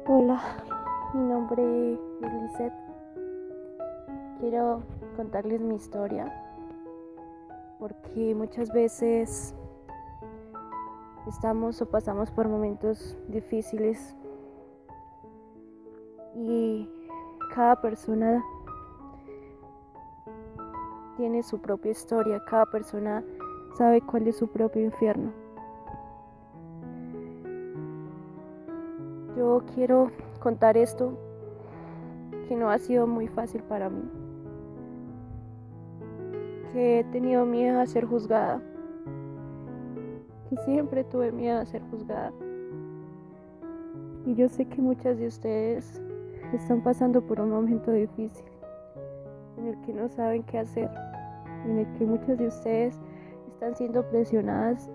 Hola, mi nombre es Lisette. Quiero contarles mi historia porque muchas veces estamos o pasamos por momentos difíciles y cada persona tiene su propia historia, cada persona sabe cuál es su propio infierno. Yo quiero contar esto que no ha sido muy fácil para mí, que he tenido miedo a ser juzgada, que siempre tuve miedo a ser juzgada. Y yo sé que muchas de ustedes están pasando por un momento difícil, en el que no saben qué hacer, en el que muchas de ustedes están siendo presionadas,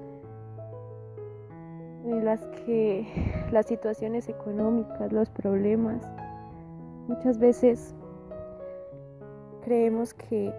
en las que las situaciones económicas, los problemas, muchas veces creemos que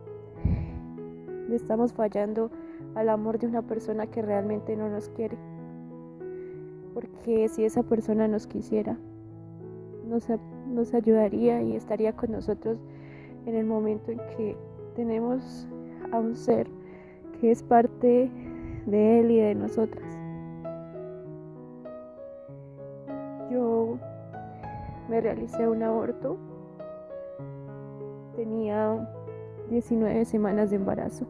le estamos fallando al amor de una persona que realmente no nos quiere. Porque si esa persona nos quisiera, nos ayudaría y estaría con nosotros en el momento en que tenemos a un ser que es parte de él y de nosotras. Yo me realicé un aborto, tenía 19 semanas de embarazo.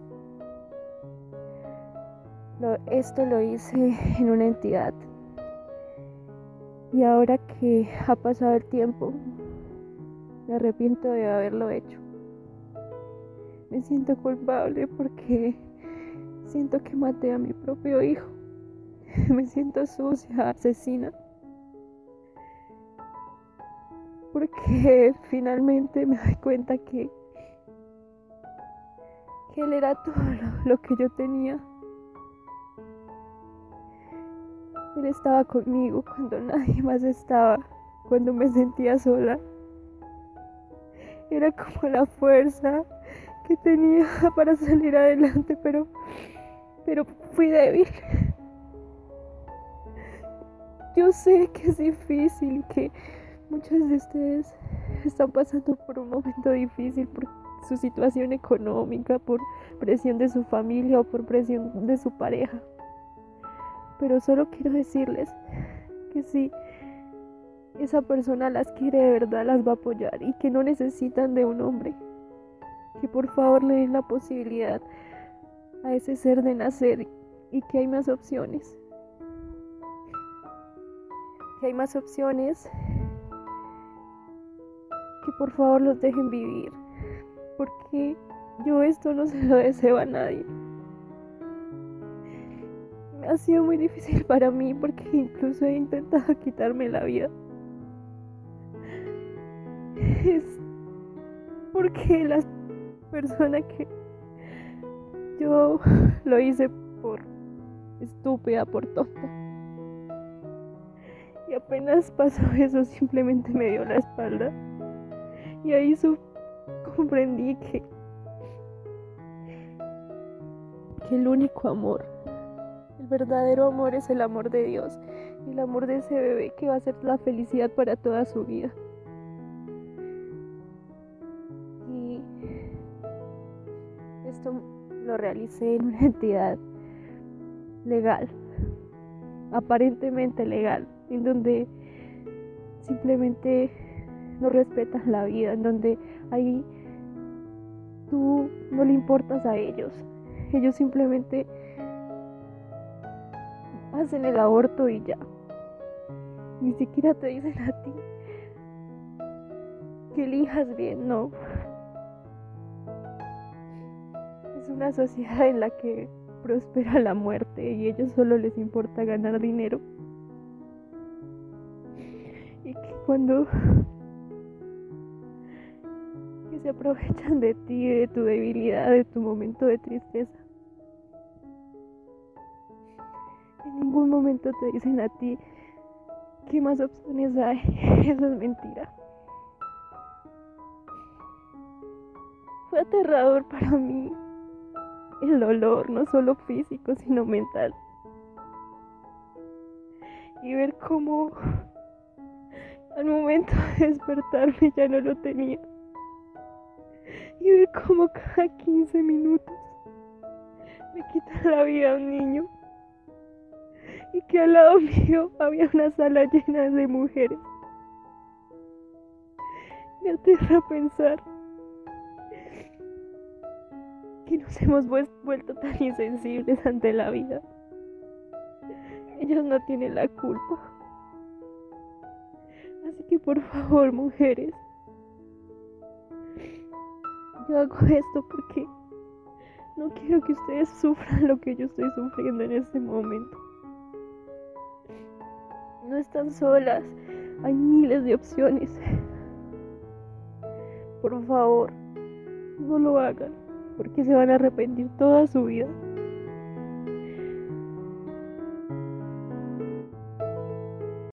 Esto lo hice en una entidad. Y ahora que ha pasado el tiempo, me arrepiento de haberlo hecho. Me siento culpable porque siento que maté a mi propio hijo. Me siento sucia, asesina. Porque finalmente me doy cuenta que él era todo lo que yo tenía. Él estaba conmigo cuando nadie más estaba, cuando me sentía sola. Era como la fuerza que tenía para salir adelante, pero fui débil. Yo sé que es difícil, que muchos de ustedes están pasando por un momento difícil por su situación económica, por presión de su familia o por presión de su pareja. Pero solo quiero decirles que si esa persona las quiere de verdad, las va a apoyar y que no necesitan de un hombre. Que por favor le den la posibilidad a ese ser de nacer y que hay más opciones. Que hay más opciones, que por favor los dejen vivir, porque yo esto no se lo deseo a nadie. Ha sido muy difícil para mí porque incluso he intentado quitarme la vida. Es porque la persona que yo lo hice por estúpida, por tonta. Y apenas pasó eso, simplemente me dio la espalda. Y ahí comprendí que el único amor, el verdadero amor, es el amor de Dios. El amor de ese bebé que va a ser la felicidad para toda su vida. Y esto lo realicé en una entidad legal, aparentemente legal, en donde simplemente no respetan la vida, en donde ahí tú no le importas a ellos. Ellos simplemente hacen el aborto y ya. Ni siquiera te dicen a ti que elijas bien, no. Es una sociedad en la que prospera la muerte y a ellos solo les importa ganar dinero. Y que cuando que se aprovechan de ti, de tu debilidad, de tu momento de tristeza. En ningún momento te dicen a ti qué más opciones hay. Eso es mentira. Fue aterrador para mí el dolor, no solo físico, sino mental. Y ver cómo Al momento de despertarme ya no lo tenía. Y ver cómo cada 15 minutos me quita la vida a un niño. Y que al lado mío había una sala llena de mujeres. Me aterra pensar que nos hemos vuelto tan insensibles ante la vida. Ellos no tienen la culpa. Así que por favor, mujeres, yo hago esto porque no quiero que ustedes sufran lo que yo estoy sufriendo en este momento. No están solas, hay miles de opciones. Por favor, no lo hagan, porque se van a arrepentir toda su vida.